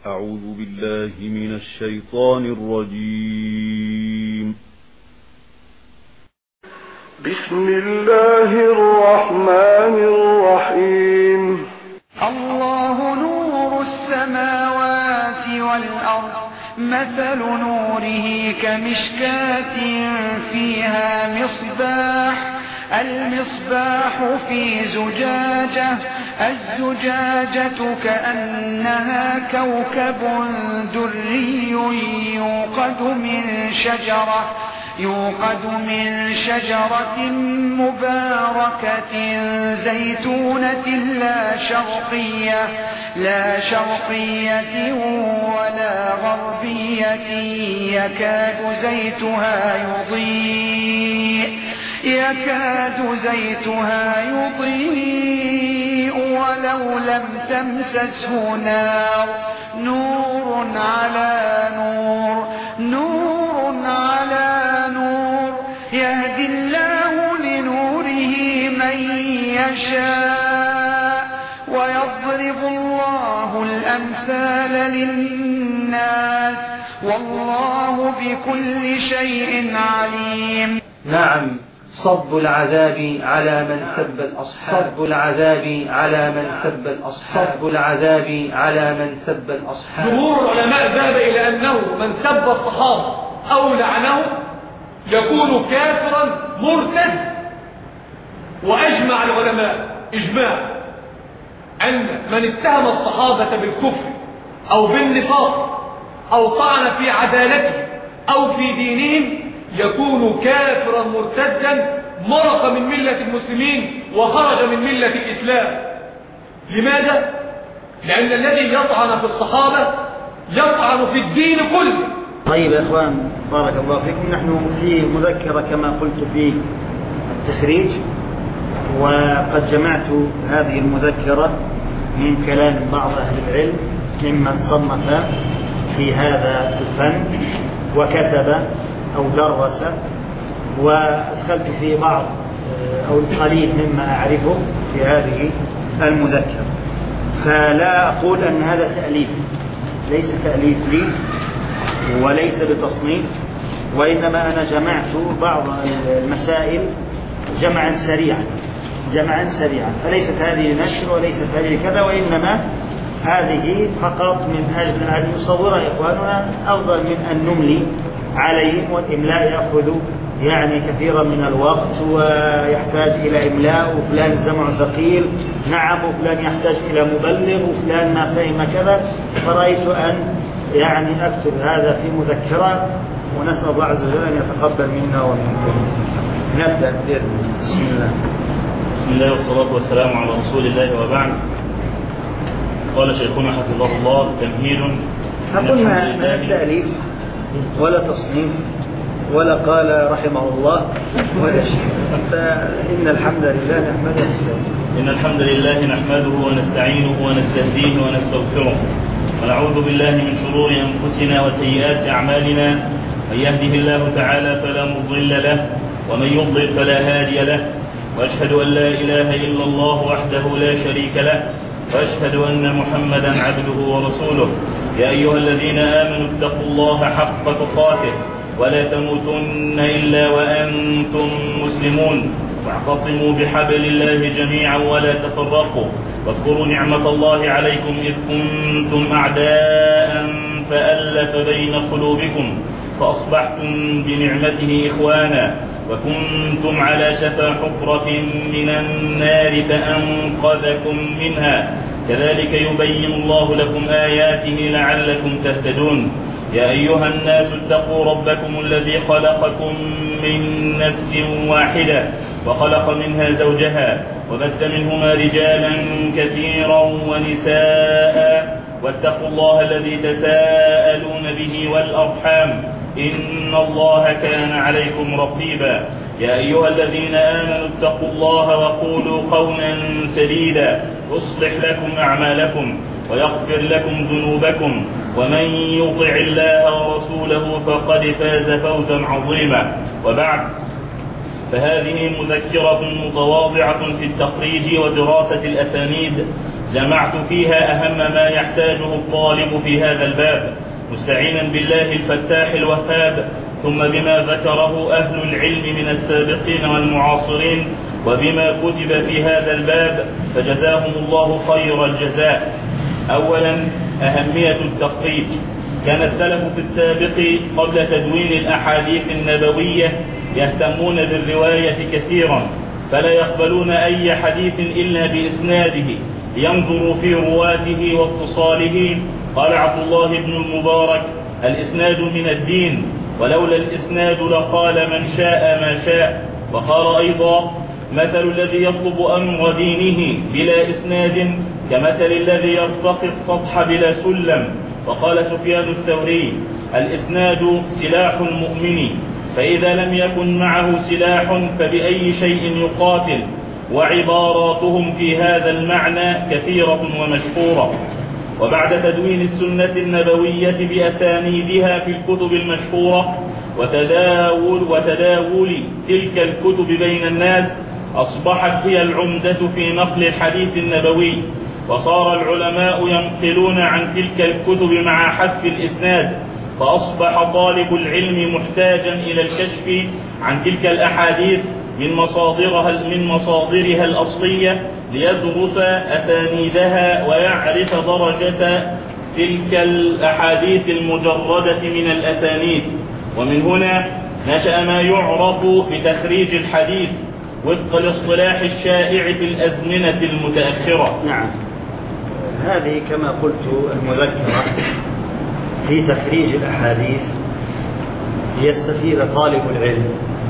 أعوذ بالله من الشيطان الرجيم. بسم الله الرحمن الرحيم. الله نور السماوات والأرض، مثل نوره كمشكاة فيها مصباح، المصباح في زجاجة، الزجاجة كأنها كوكب دري يوقد من شجرة مباركة زيتونة لا شرقية ولا غربية، يكاد زيتها يضيء ولو لم تمسسه نار، نور على نور، يهدي الله لنوره من يشاء، ويضرب الله الأمثال للناس، والله بكل شيء عليم. نعم، صب العذاب على من سب الأصحاب، صب العذاب على من سب الأصحاب، صب العذاب على من سب الأصحاب. جمهور العلماء ذهب إلى أنه من سب الصحابة أو لعنه يكون كافرا مرتد، وأجمع العلماء إجماع أن من اتهم الصحابة بالكفر أو بالنفاق أو طعن في عدالته أو في دينهم يكون كافرا مرتدا، مرق من ملة المسلمين وخرج من ملة الإسلام. لماذا؟ لأن الذي يطعن في الصحابة يطعن في الدين كله. طيب يا إخوان، بارك الله فيكم. نحن في مذكرة كما قلت في التخريج، وقد جمعت هذه المذكرة من كلام بعض أهل العلم ممن صنف في هذا الفن وكتب أو درس، وأدخلت في بعض أو القليل مما أعرفه في هذه المذكرة. فلا أقول أن هذا تأليف، ليس تأليف لي وليس بتصنيف، وإنما أنا جمعت بعض المسائل جمعا سريعا، فليست هذه نشر وليست هذه كذا، وإنما هذه فقط من أجل أن يصور إخواننا أفضل من أن نملي عليهم، والإملاء يأخذ يعني كثيرا من الوقت ويحتاج إلى إملاء، وفلان سمع ثقيل نعم، وفلان يحتاج إلى مبلغ، وفلان ما فهم كذا. فرأيت أن يعني أكتب هذا في مذكرة، ونسأل الله عز وجل أن يتقبل منا ومنكم. نبدأ بسم الله والصلاة والسلام على رسول الله، وبعد. قال شيخنا حفظه الله: تمهيد. قلنا من التأليف ولا تصنيف ولا قال رحمه الله ولا شيء. إن الحمد لله نحمده ونستعينه ونستهديه ونستغفره، ونعوذ بالله من شرور أنفسنا وسيئات أعمالنا، من يهده الله تعالى فلا مضل له، ومن يضلل فلا هادي له، وأشهد أن لا إله إلا الله وحده لا شريك له، وأشهد أن محمدا عبده ورسوله. يا أيها الذين آمنوا اتقوا الله حق تقاته ولا تموتن إلا وأنتم مسلمون، واعتصموا بحبل الله جميعا ولا تفرقوا، واذكروا نعمة الله عليكم إذ كنتم أعداء فألف بين قلوبكم فأصبحتم بنعمته إخوانا، وكنتم على شفا حفرة من النار فأنقذكم منها، كذلك يبين الله لكم آياته لعلكم تهتدون. يا أيها الناس اتقوا ربكم الذي خلقكم من نفس واحدة وخلق منها زوجها وبث منهما رجالا كثيرا ونساء، واتقوا الله الذي تساءلون به والأرحام، إن الله كان عليكم رقيبا. يا أيها الذين آمنوا اتقوا الله وقولوا قولا سديدا يصلح لكم أعمالكم ويغفر لكم ذنوبكم، ومن يطع الله ورسوله فقد فاز فوزا عظيما. وبعد، فهذه مذكرة متواضعة في التخريج ودراسة الأسانيد جمعت فيها أهم ما يحتاجه الطالب في هذا الباب، مستعينا بالله الفتاح الوهاب، ثم بما ذكره أهل العلم من السابقين والمعاصرين، وبما كتب في هذا الباب، فجزاهم الله خير الجزاء. أولا، أهمية التخريج. كان السلف في السابق قبل تدوين الأحاديث النبوية يهتمون بالرواية كثيرا، فلا يقبلون أي حديث إلا بإسناده، ينظر في رواته واتصاله. قال عبد الله بن المبارك: الإسناد من الدين، ولولا الإسناد لقال من شاء ما شاء. وقال أيضا: مثل الذي يطلب أمر دينه بلا إسناد كمثل الذي يرتقي السطح بلا سلم. وقال سفيان الثوري: الإسناد سلاح المؤمن، فإذا لم يكن معه سلاح فبأي شيء يقاتل. وعباراتهم في هذا المعنى كثيرة ومشهورة. وبعد تدوين السنة النبوية بأسانيدها في الكتب المشهورة وتداول تلك الكتب بين الناس، أصبحت هي العمدة في نقل الحديث النبوي، وصار العلماء ينقلون عن تلك الكتب مع حذف الإسناد، فأصبح طالب العلم محتاجا إلى الكشف عن تلك الأحاديث من مصادرها الأصلية، ليدرس أسانيدها ويعرف درجة تلك الأحاديث المجردة من الأسانيد. ومن هنا نشأ ما يعرف بتخريج الحديث وفق الاصطلاح الشائع في الأزمنة المتأخرة. نعم، هذه كما قلت المذكرة في تخريج الأحاديث ليستفيد طالب العلم،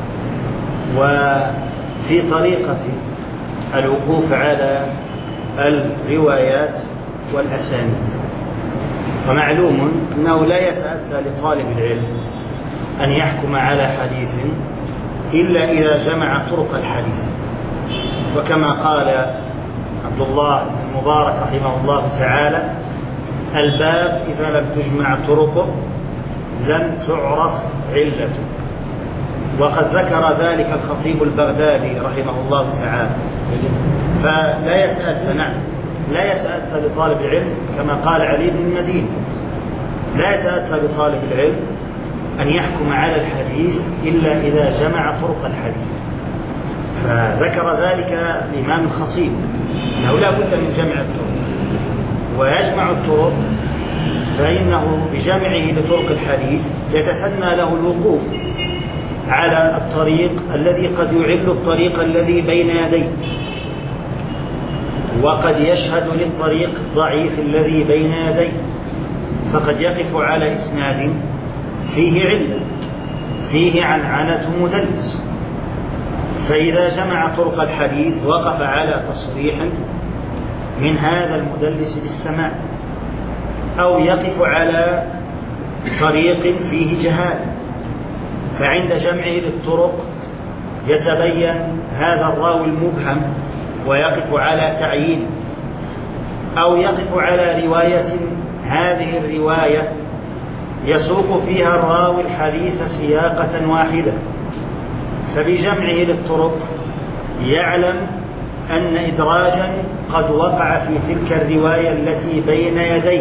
وفي طريقة الوقوف على الروايات والأسانيد. ومعلوم أنه لا يتأتى لطالب العلم أن يحكم على حديث إلا إذا جمع طرق الحديث، وكما قال عبد الله بن المبارك رحمه الله تعالى: الباب إذا لم تجمع طرقه لم تعرف علته. وقد ذكر ذلك الخطيب البغدادي رحمه الله تعالى. فلا يتأتى لطالب العلم كما قال علي بن المديني، لا يتأتى لطالب العلم أن يحكم على الحديث إلا إذا جمع طرق الحديث. فذكر ذلك الإمام الخطيب أنه لا بد من جمع الطرق، ويجمع الطرق فإنه بجمعه لطرق الحديث يتثنى له الوقوف على الطريق الذي قد يعل الطريق الذي بين يديه، وقد يشهد للطريق الضعيف الذي بين يديه، فقد يقف على إسناد فيه علة، فيه عنعنة مدلس، فإذا جمع طرق الحديث وقف على تصريح من هذا المدلس بالسماع، أو يقف على طريق فيه جهالة، فعند جمعه للطرق يتبين هذا الراوي المبهم ويقف على تعيين، أو يقف على رواية هذه الرواية يسوق فيها الراوي الحديث سياقة واحدة، فبجمعه للطرق يعلم أن إدراجا قد وقع في تلك الرواية التي بين يديه،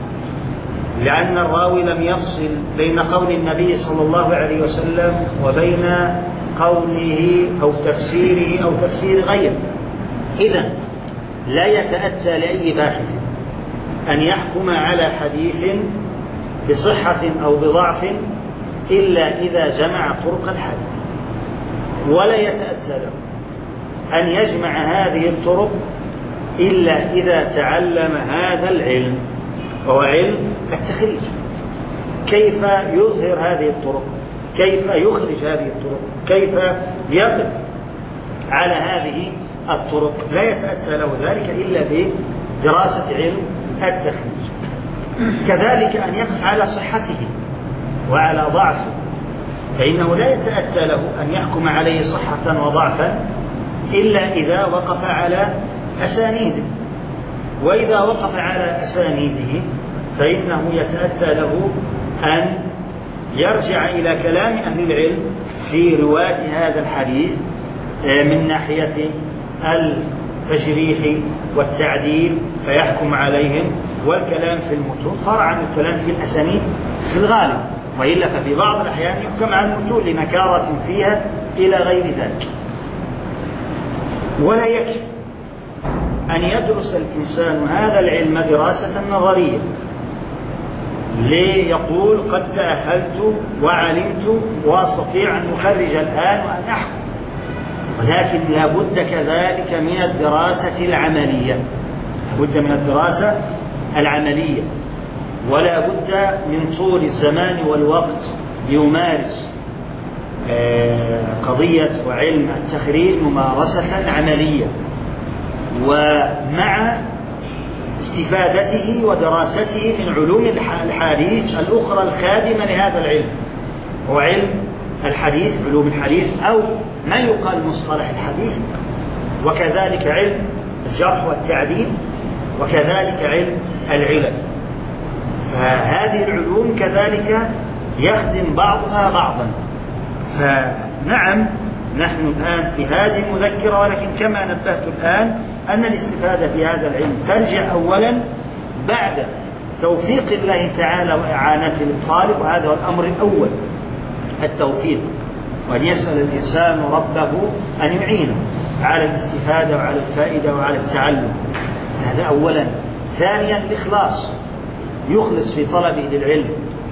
لأن الراوي لم يفصل بين قول النبي صلى الله عليه وسلم وبين قوله أو تفسيره أو تفسير غيره. إذن لا يتأتى لأي باحث أن يحكم على حديث بصحة أو بضعف إلا إذا جمع طرق الحديث، ولا يتأتى له أن يجمع هذه الطرق إلا إذا تعلم هذا العلم، وهو علم التخريج. كيف يظهر هذه الطرق، كيف يخرج هذه الطرق، كيف يقف على هذه الطرق، لا يتأتى له ذلك إلا بدراسة علم التخريج. كذلك أن يقف على صحته وعلى ضعفه، فإنه لا يتأتى له أن يحكم عليه صحة وضعفا إلا إذا وقف على أسانيده، وإذا وقف على أسانيده فإنه يتأتى له أن يرجع إلى كلام أهل العلم في رواة هذا الحديث من ناحية التجريح والتعديل فيحكم عليهم، والكلام في المتون فرع عن الكلام في الأسانيد في الغالب، وإلا ففي بعض الأحيان يحكم على المتون لنكارة فيها إلى غير ذلك. ولا يكفي أن يدرس الإنسان هذا العلم دراسة نظرية ليقول قد تأهلت وعلمت وأستطيع أن أخرج الآن وأن أحكم، ولكن لا بد كذلك من الدراسة العملية، بد من الدراسة العملية، ولا بد من طول الزمان والوقت ليمارس قضية وعلم التخريج ممارسة عملية، ومع استفادته ودراسته من علوم الحديث الأخرى الخادمة لهذا العلم، هو علم الحديث، علوم الحديث أو ما يقال مصطلح الحديث، وكذلك علم الجرح والتعديل، وكذلك علم العلل. فهذه العلوم كذلك يخدم بعضها بعضا. فنعم نحن الآن في هذه المذكرة، ولكن كما نبهت الآن أن الاستفادة في هذا العلم ترجع أولا بعد توفيق الله تعالى وإعانته للطالب، وهذا هو الأمر الأول، التوفيق، وأن يسأل الإنسان ربه أن يعينه على الاستفادة وعلى الفائدة وعلى التعلم، هذا أولا. ثانيا الإخلاص، يخلص في طلبه للعلم،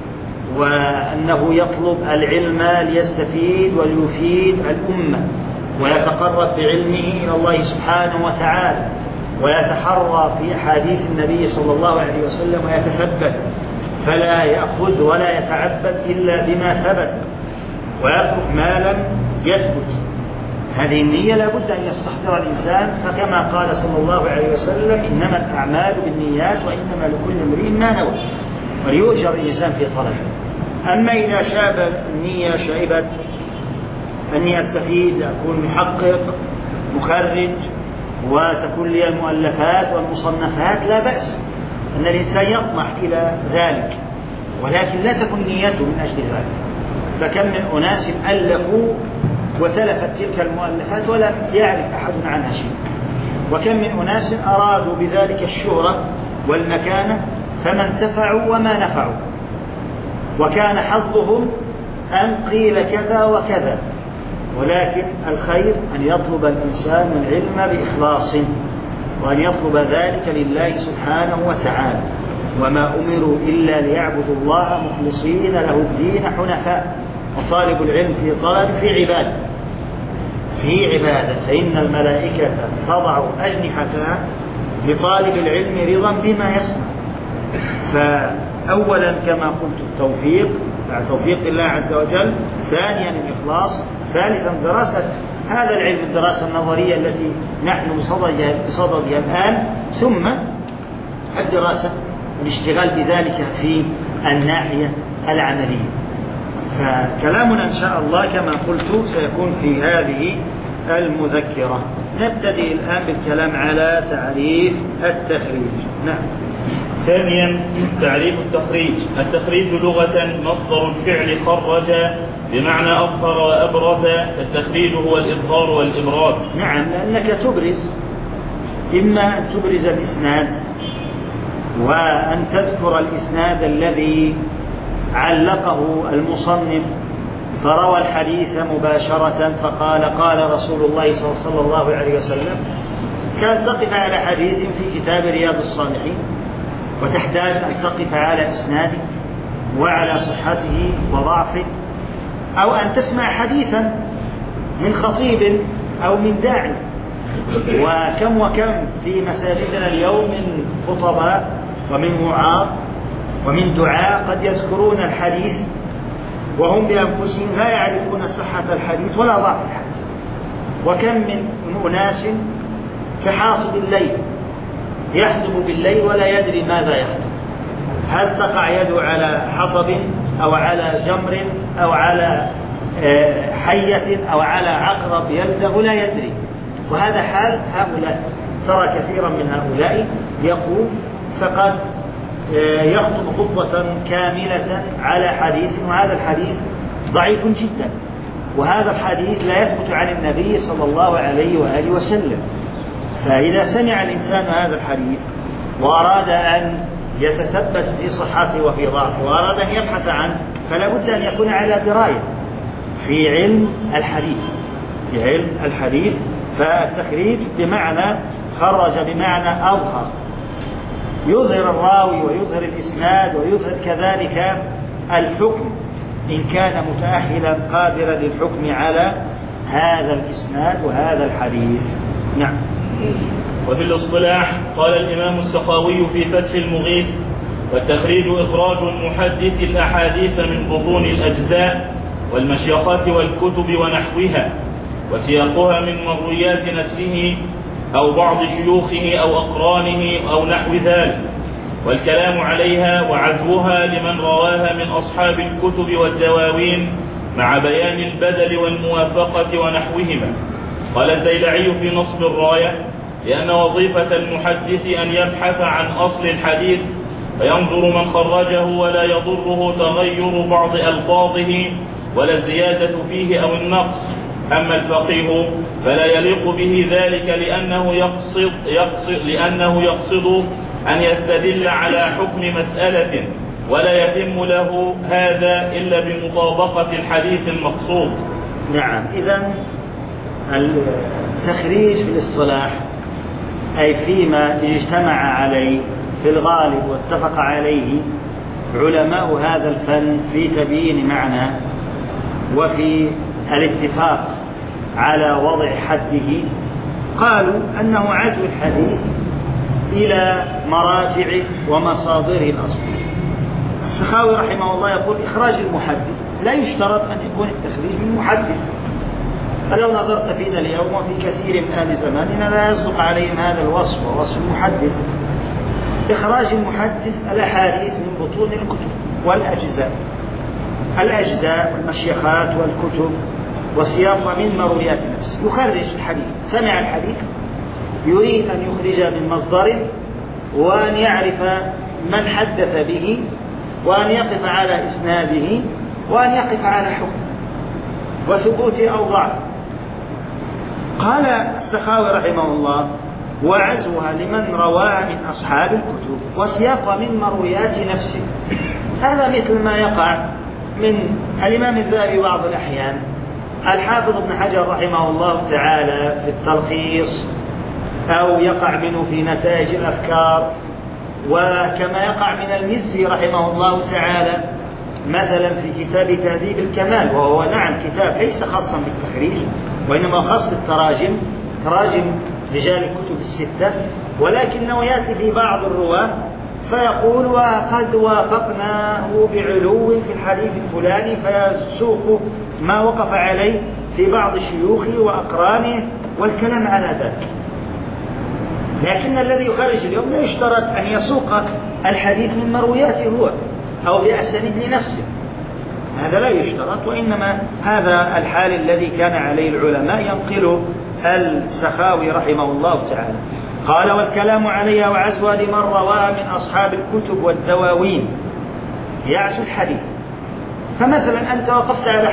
وأنه يطلب العلم ليستفيد وليفيد الأمة، ويتقرب بعلمه إلى الله سبحانه وتعالى، ويتحرى في أحاديث النبي صلى الله عليه وسلم ويتثبت، فلا يأخذ ولا يتعبد إلا بما ثبت، ويترك ما لم يثبت. هذه النية لا بد أن يستحضر الإنسان، فكما قال صلى الله عليه وسلم إنما الأعمال بالنيات وإنما لكل امرئ ما نوى، وليؤجر الإنسان في طلبه. أما إذا شاب النية شائبت أني أستفيد، أكون محقق مخرج وتكون لي المؤلفات والمصنفات، لا بأس أن الإنسان يطمح إلى ذلك، ولكن لا تكن نيته من أجل ذلك. فكم من أناس ألفوا وتلفت تلك المؤلفات ولم يعرف أحد عنها شيء، وكم من أناس أرادوا بذلك الشهرة والمكانة فما انتفعوا وما نفعوا، وكان حظهم أن قيل كذا وكذا. ولكن الخير أن يطلب الإنسان العلم بإخلاص، وأن يطلب ذلك لله سبحانه وتعالى، وما أمروا إلا ليعبدوا الله مخلصين له الدين حنفاء. وطالب العلم في طلب في عبادة، فإن الملائكة تضع أجنحتها لطالب العلم رضا بما يصنع. فأولا كما قلت التوفيق، بعد توفيق الله عز وجل، ثانيا الإخلاص، ثالثا دراسة هذا العلم، الدراسة النظرية التي نحن بصددها الآن، ثم الدراسة والاشتغال بذلك في الناحية العملية. فكلامنا إن شاء الله كما قلت سيكون في هذه المذكرة. نبتدئ الآن بالكلام على تعريف التخريج. نعم. ثانيا تعريف التخريج. التخريج لغة مصدر الفعل خرج بمعنى أظهر وأبرز، فالتخريج هو الإظهار والإبراز. نعم، لأنك تبرز، إما أن تبرز الإسناد وأن تذكر الإسناد الذي علقه المصنف فروى الحديث مباشرة فقال قال رسول الله صلى الله عليه وسلم، كان تقف على حديث في كتاب رياض الصالحين وتحتاج أن تقف على إسناده وعلى صحته وضعفه، أو أن تسمع حديثا من خطيب أو من داعي. وكم في مساجدنا اليوم من خطباء ومن وعاظ ومن دعاء قد يذكرون الحديث وهم بأنفسهم لا يعرفون صحة الحديث ولا ضعف الحديث. وكم من أناس كحاطب الليل يحطب بالليل ولا يدري ماذا يحطب، هل تقع يده على حطب أو على جمر أو على حية أو على عقرب يلده، لا يدري. وهذا حال هؤلاء. ترى كثيرا من هؤلاء يقول فقد يخطب خطبة كاملة على حديث، وهذا الحديث ضعيف جدا، وهذا الحديث لا يثبت عن النبي صلى الله عليه وآله وسلم. فإذا سمع الإنسان هذا الحديث وأراد أن يتثبت في صحته وفي ضعفه وأراد أن يبحث عنه فلا بد أن يكون على دراية في علم الحديث. فالتخريج بمعنى خرج بمعنى أظهر، يظهر الراوي ويظهر الإسناد ويظهر كذلك الحكم إن كان متأهلا قادرا للحكم على هذا الإسناد وهذا الحديث. نعم. وفي الاصطلاح قال الإمام السخاوي في فتح المغيث: والتخريج إخراج المحدث الأحاديث من بطون الأجزاء والمشيخات والكتب ونحوها وسياقها من مرويات نفسه أو بعض شيوخه أو أقرانه أو نحو ذلك، والكلام عليها وعزوها لمن رواها من أصحاب الكتب والدواوين مع بيان البدل والموافقة ونحوهما. قال الزيلعي في نصب الراية: لأن وظيفة المحدث أن يبحث عن أصل الحديث فينظر من خرجه ولا يضره تغير بعض ألفاظه ولا الزيادة فيه أو النقص. أما الفقيه فلا يليق به ذلك لأنه يقصد أن يستدل على حكم مسألة ولا يتم له هذا إلا بمطابقة الحديث المقصود. نعم. إذن التخريج في الاصطلاح أي فيما اجتمع عليه في الغالب واتفق عليه علماء هذا الفن في تبيين معنى وفي الاتفاق على وضع حده، قالوا أنه عزو الحديث إلى مراجعه ومصادره الأصلية. السخاوي رحمه الله يقول: إخراج المحدث لا يشترط أن يكون التخريج من محدث. فلو نظرت فينا اليوم وفي كثير من أهل زماننا لا يصدق عليهم هذا الوصف ووصف المحدث. إخراج المحدث الأحاديث من بطون الكتب والأجزاء والمشيخات والكتب وسياق من مرويات نفسه. يخرج الحديث، سمع الحديث يريد أن يخرج من مصدره وأن يعرف من حدث به وأن يقف على إسناده وأن يقف على حكم وثبوته أو ضعف. قال السخاوي رحمه الله: وعزوها لمن رواها من أصحاب الكتب وسياق من مرويات نفسه. هذا مثل ما يقع من الإمام الذهبي بعض الأحيان، الحافظ ابن حجر رحمه الله تعالى في التلخيص، أو يقع منه في نتائج الأفكار، وكما يقع من المزي رحمه الله تعالى مثلا في كتاب تهذيب الكمال، وهو نعم كتاب ليس خاصا بالتخريج وإنما خاص بالتراجم، تراجم رجال الكتب الستة، ولكنه يأتي في بعض الرواة فيقول: وقد وافقناه بعلو في الحديث الفلاني، فيسوق ما وقف عليه في بعض شيوخه وأقرانه والكلام على ذلك. لكن الذي يخرج اليوم لا يشترط أن يسوق الحديث من مروياته هو أو بأسانيد لنفسه، هذا لا يشترط، وإنما هذا الحال الذي كان عليه العلماء ينقله السخاوي رحمه الله تعالى. قال: والكلام عليها وعزوها لمن رواها من أصحاب الكتب والدواوين. يعزو الحديث، فمثلا أنت وقفت على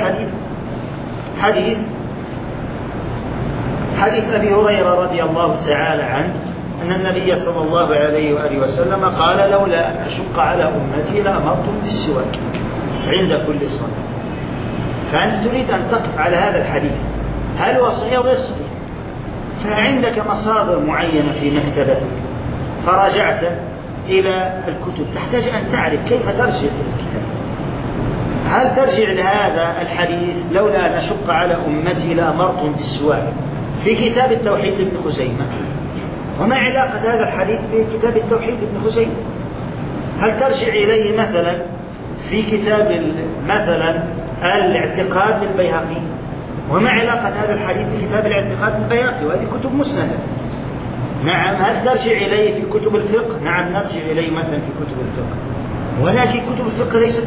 حديث أبي هريرة رضي الله تعالى عنه أن النبي صلى الله عليه وآله وسلم قال: لولا أن أشق على أمتي لأمرتهم بالسواك عند كل صلاة. فأنت تريد أن تقف على هذا الحديث، هل هو صحيح أو غير صحيح؟ فعندك مصادر معينة في مكتبتك فرجعت إلى الكتب، تحتاج أن تعرف كيف ترجع إلى الكتاب. هل ترجع لهذا الحديث لولا أن أشق على أمتي لأمرتهم بالسواك في كتاب التوحيد ابن خزيمة؟ وما علاقة هذا الحديث بكتاب التوحيد ابن خزيمة؟ هل ترجع إليه مثلا في كتاب مثلا الاعتقاد للبيهقي؟ وما علاقة هذا الحديث بكتاب الاعتقاد للبيهقي؟ وهذه كتب مسندة. نعم. هل ترجع إليه في كتب الفقه؟ نعم نرجع إليه مثلا في كتب الفقه، ولكن كتب الفقه ليست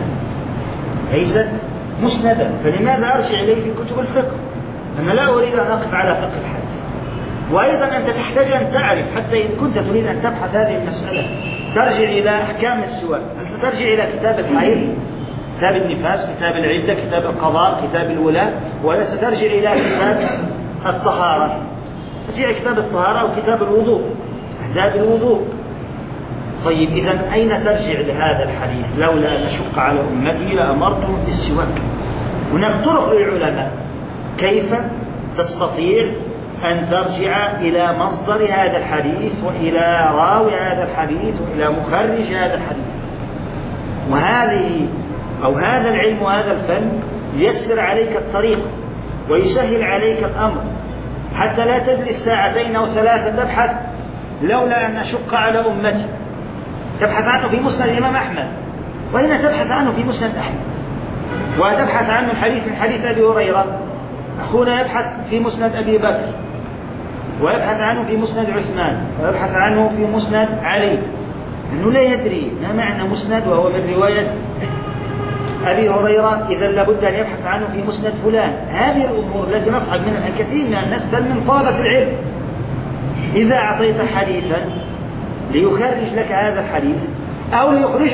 مسندة، فلماذا أرجع إليه في كتب الفقه؟ أنا لا أريد أن أقف على فقه الحديث. وأيضا أنت تحتاج أن تعرف، حتى إن كنت تريد أن تبحث هذه المسألة ترجع إلى أحكام السواك، هل سترجع إلى كتاب الحيض، كتاب النفاس، كتاب العدة، كتاب القضاء، كتاب الولاء، ولا سترجع إلى كتاب الطهارة؟ رجع كتاب الطهارة أو كتاب الوضوء، آداب الوضوء. طيب إذا أين ترجع لهذا الحديث؟ لولا أن أشق على أمتي لأمرتهم بالسواك. هناك طرق للعلماء كيف تستطيع أن ترجع إلى مصدر هذا الحديث وإلى راوي هذا الحديث وإلى مخرج هذا الحديث. وهذه أو هذا العلم وهذا الفن يسر عليك الطريق ويسهل عليك الأمر، حتى لا تجلس ساعتين أو ثلاثة تبحث. لولا أن أشق على أمتي تبحث عنه في مسند الإمام أحمد، وهنا تبحث عنه في مسند أحمد، وتبحث عنه الحديث من حديث أبي هريرة. أخونا يبحث في مسند أبي بكر، ويبحث عنه في مسند عثمان، ويبحث عنه في مسند علي، أنه لا يدري ما معنى مسند وهو من رواية أبي هريرة، إذا لابد أن يبحث عنه في مسند فلان. هذه الأمور التي نضحك منها الكثير من الناس بل من طلبة العلم. إذا أعطيت حديثا ليخرج لك هذا الحديث أو ليخرج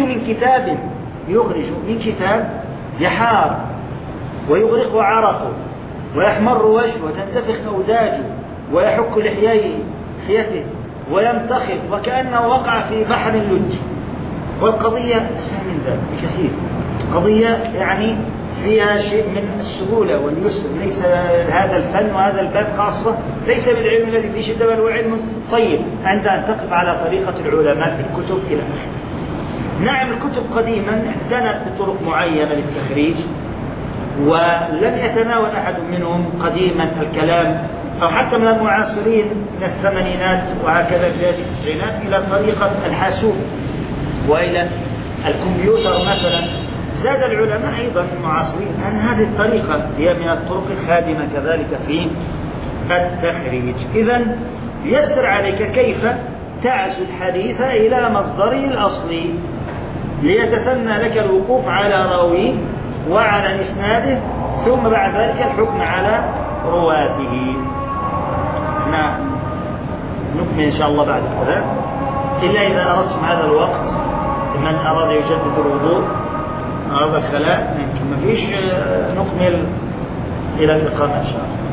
من كتاب يحار ويغرق عرقه ويحمر وجهه وتنتفخ أوداجه ويحك لحيته ويمتخض وكأنه وقع في بحر اللج، والقضية أسهل من ذلك بكثير. قضية يعني فيها شيء من السهولة واليسر. ليس هذا الفن وهذا الباب خاصة ليس بالعلم الذي فيه شدة، بل هو علم طيب عند أن تقف على طريقة العلماء في الكتب إلى آخره. نعم، الكتب قديما اعتنت بطرق معينة للتخريج، ولم يتناول أحد منهم قديما الكلام أو حتى من المعاصرين من الثمانينات وهكذا في التسعينات إلى طريقة الحاسوب وإلى الكمبيوتر مثلا. زاد العلماء أيضا المعاصرين أن هذه الطريقة هي من الطرق الخادمة كذلك في التخريج. إذن يسر عليك كيف تعزو الحديث إلى مصدره الأصلي ليتثنى لك الوقوف على راويه وعلى إسناده، ثم بعد ذلك الحكم على رواته. نكمل إن شاء الله بعد كذا، إلا إذا أردتم هذا الوقت من أراد يجدد الوضوء أراد الخلاء يمكن ما فيش، نكمل إلى الإقامة إن شاء الله.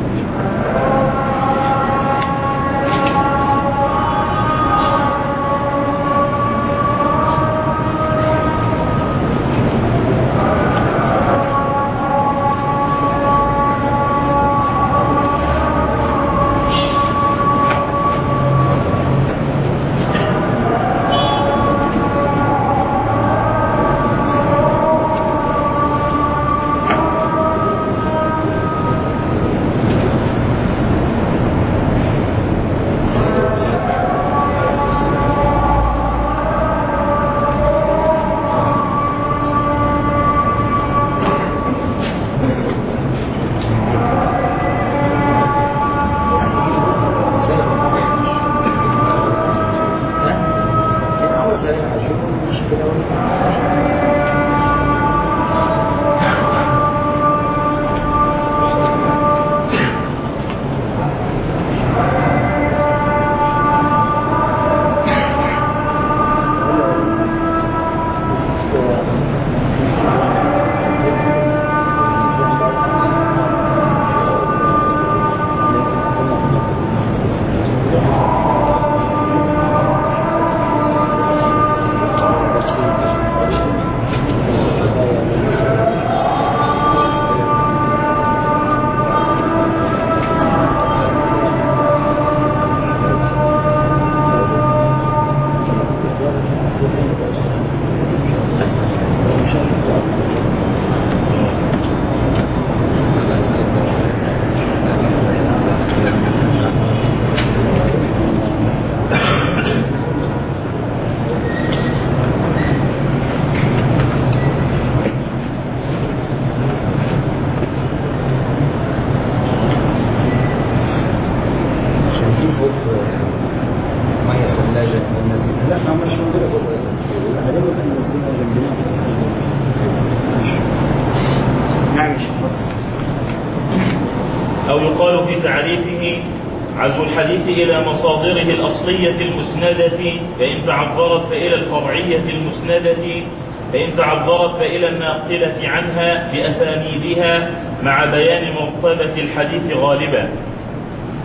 أو يقال في تعريفه عزو الحديث إلى مصادره الأصلية المسندة، فإن تعذرت فإلى الفرعية المسندة، فإن تعذرت فإلى الناقلة عنها بأسانيدها مع بيان مرتبة الحديث غالبا.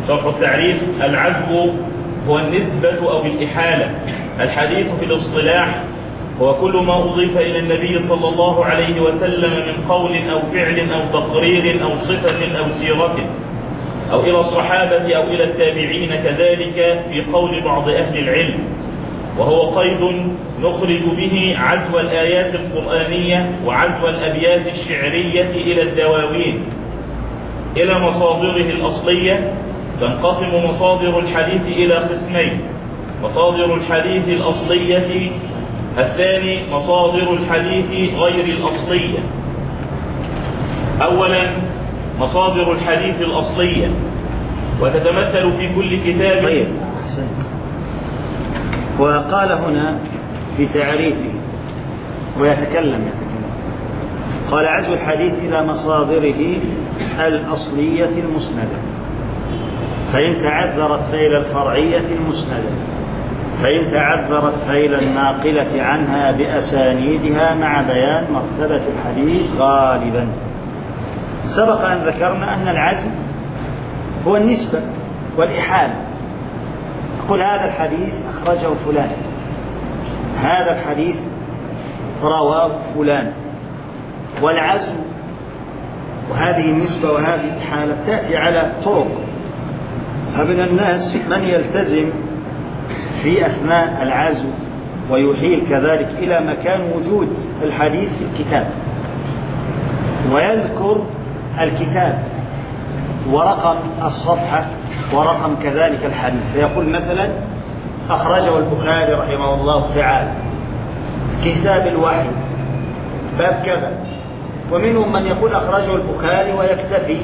شرح التعريف: العزو هو النسبة أو الإحالة. الحديث في الاصطلاح هو كل ما أضيف إلى النبي صلى الله عليه وسلم من قول أو فعل أو تقرير أو صفة أو سيرة، أو إلى الصحابة أو إلى التابعين كذلك في قول بعض أهل العلم، وهو قيد نخرج به عزو الآيات القرآنية وعزو الأبيات الشعرية إلى الدواوين. إلى مصادره الأصلية تنقسم مصادر الحديث إلى قسمين: مصادر الحديث الأصلية، الثاني مصادر الحديث غير الأصلية. أولا مصادر الحديث الأصلية، وتتمثل في كل كتاب. طيب أحسنت. وقال هنا في تعريفه ويتكلم قال: عزو الحديث إلى مصادره الأصلية المسندة، فإن تعذرت فإلى الفرعية المسندة، فإن تعذرت فإلى الناقلة عنها بأسانيدها مع بيان مرتبة الحديث غالبا. سبق أن ذكرنا أن العزو هو النسبة والإحالة. قل هذا الحديث أخرجه فلان، هذا الحديث رواه فلان. والعزو وهذه النسبة وهذه الإحالة تأتي على طرق، فمن الناس من يلتزم في أثناء العزو ويحيل كذلك إلى مكان وجود الحديث في الكتاب، ويذكر الكتاب ورقم الصفحة ورقم كذلك الحديث، فيقول مثلا: أخرجه البخاري رحمه الله تعالى كتاب الوحي باب كذا. ومنهم من يقول أخرجه البخاري ويكتفي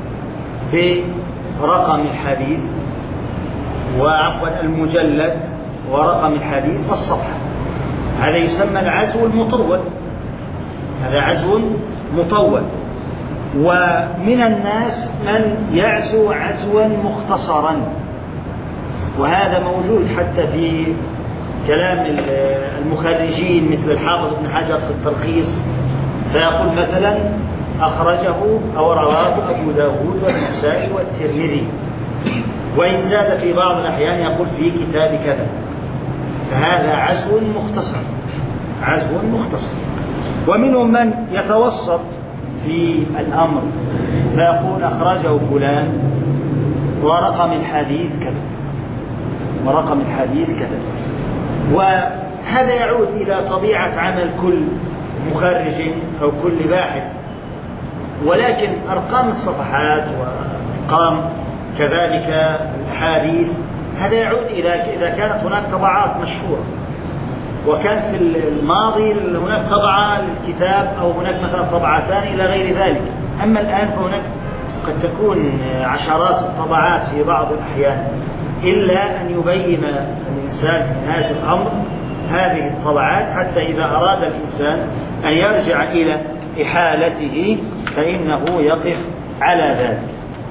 برقم الحديث وعفوا المجلد ورقم الحديث والصفحة. هذا يسمى العزو المطول، هذا عزو مطول. ومن الناس من يعزو عزوا مختصرا، وهذا موجود حتى في كلام المخرجين مثل الحافظ ابن حجر في التلخيص، فيقول مثلا: أخرجه أو رواه أبو داود والنسائي والترمذي، وإن زاد في بعض الأحيان يقول في كتاب كذا. فهذا عزو مختصر، عزو مختصر. ومنهم من يتوسط في الأمر فيقول: أخرجه فلان ورقم الحديث كذا ورقم الحديث كذا. وهذا يعود إلى طبيعة عمل كل مخرج أو كل باحث، ولكن أرقام الصفحات وأرقام كذلك الأحاديث هذا يعود إلى إذا كانت هناك طبعات مشهورة، وكان في الماضي هناك طبعة للكتاب أو هناك مثلا طبعتان إلى غير ذلك. أما الآن فهناك قد تكون عشرات الطبعات في بعض الأحيان، إلا أن يبين الإنسان في نهاية الأمر هذه الطبعات حتى إذا أراد الإنسان أن يرجع إلى إحالته فإنه يقف على ذلك.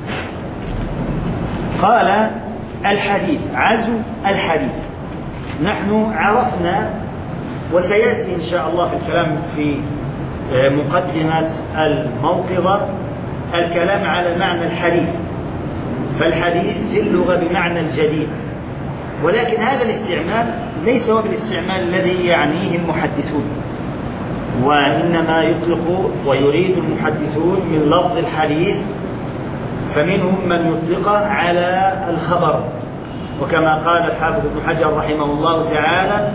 قال: الحديث، عزو الحديث. نحن عرفنا وسيأتي إن شاء الله في الكلام في مقدمة الموقظة الكلام على معنى الحديث. فالحديث في اللغة بمعنى الجديد، ولكن هذا الاستعمال ليس هو بالاستعمال الذي يعنيه المحدثون، وإنما يطلق ويريد المحدثون من لفظ الحديث، فمنهم من يطلق على الخبر، وكما قال الحافظ ابن حجر رحمه الله تعالى: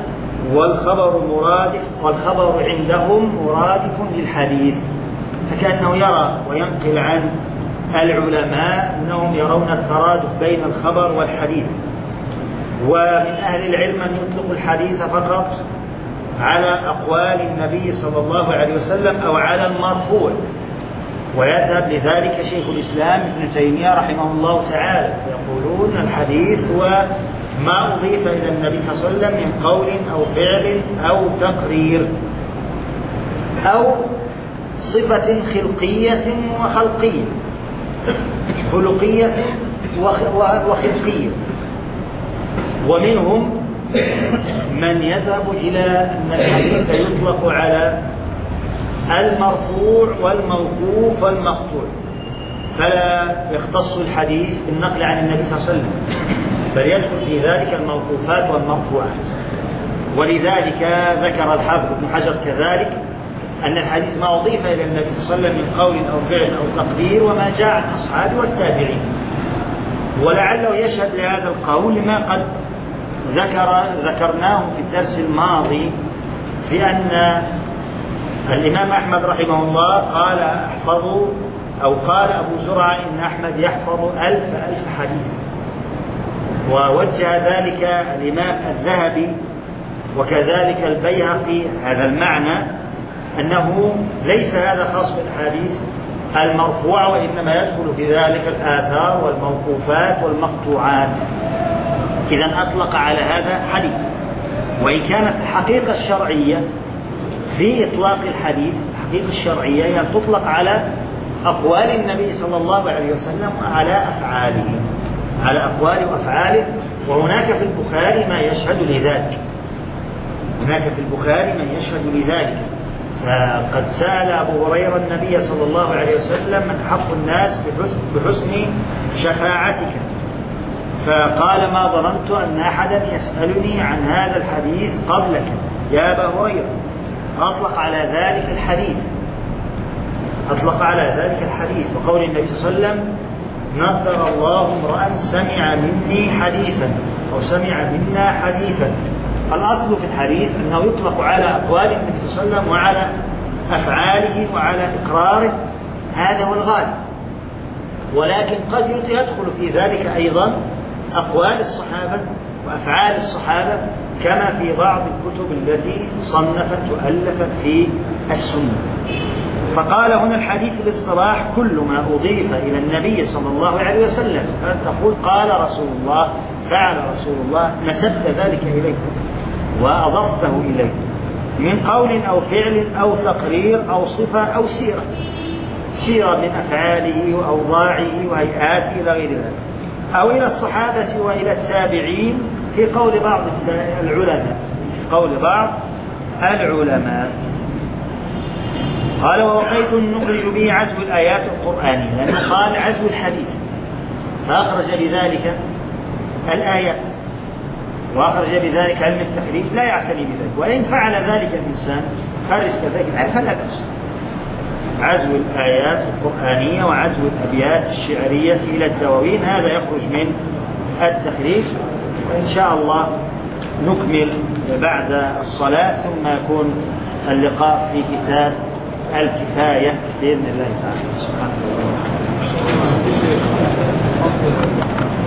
والخبر عندهم مرادف للحديث. فكأنه يرى وينقل عن العلماء أنهم يرون الترادف بين الخبر والحديث. ومن أهل العلم من يطلق الحديث فقط على أقوال النبي صلى الله عليه وسلم أو على المرفوع، ويذهب لذلك شيخ الإسلام ابن تيمية رحمه الله تعالى، يقولون الحديث هو ما أضيف إلى النبي صلى الله عليه وسلم من قول أو فعل أو تقرير أو صفة خلقية وخلقية، خلقية وخلقية. ومنهم من يذهب إلى أن الحديث يطلق على المرفوع والموقوف والمقطوع، فلا يختص الحديث بالنقل عن النبي صلى الله عليه وسلم، بل يدخل في ذلك الموقوفات والمرفوعات. ولذلك ذكر الحافظ ابن حجر كذلك أن الحديث ما أضيف إلى النبي صلى الله عليه وسلم من قول أو فعل أو تقدير وما جاء عن أصحابه والتابعين. ولعله يشهد لهذا القول ما قد ذكرناه في الدرس الماضي في أن الإمام أحمد رحمه الله قال احفظوا، أو قال أبو زرعة إن أحمد يحفظ 1000 حديث. ووجه ذلك الإمام الذهبي وكذلك البيهقي هذا المعنى، أنه ليس هذا خاص بالأحاديث المرفوعة، وإنما يدخل في ذلك الآثار والموقوفات والمقطوعات. إذن أطلق على هذا حديث. وإن كانت الحقيقة الشرعية في إطلاق الحديث، الحقيقة الشرعية يعني تطلق على أقوال النبي صلى الله عليه وسلم وعلى أفعاله، على أقواله وأفعاله. وهناك في البخاري ما يشهد لذلك، هناك في البخاري من يشهد لذلك. فقد سأل أبو هريرة النبي صلى الله عليه وسلم من حق الناس بحسن شفاعتك، فقال ما ظننت أن أحدا يسألني عن هذا الحديث قبلك يا أبا هريرة. أطلق على ذلك الحديث، أطلق على ذلك الحديث. وقول النبي صلى الله عليه وسلم نظر الله امرأ سمع مني حديثا أو سمع منا حديثا. الأصل في الحديث أنه يطلق على أقوال النبي صلى الله عليه وسلم وعلى أفعاله وعلى إقراره، هذا هو الغالب. ولكن قد يدخل في ذلك أيضا أقوال الصحابة وأفعال الصحابة، كما في بعض الكتب التي صنفت وألفت في السنة. فقال هنا الحديث بالاصطلاح كل ما أضيف إلى النبي صلى الله عليه وسلم، أن تقول قال رسول الله، فعل رسول الله، نسبت ذلك إليه وأضفته إليه من قول أو فعل أو تقرير أو صفة أو سيرة، سيرة من أفعاله وأوضاعه وهيئاته إلى غير ذلك، أو إلى الصحابة وإلى التابعين في قول بعض العلماء، في قول بعض العلماء. قال ووقيت نخرج به عزو الآيات القرآنية، لأنه قال عزو الحديث فأخرج بذلك الآيات وأخرج بذلك علم التخريج، لا يعتني بذلك. وإن فعل ذلك الإنسان خرج كذلك فلا بأس. عزو الآيات القرآنية وعزو الأبيات الشعرية إلى الدواوين هذا يخرج من التخريج. وإن شاء الله نكمل بعد الصلاة، ثم يكون اللقاء في كتاب الكفاية بإذن الله تعالى. سبحانه وتعالى.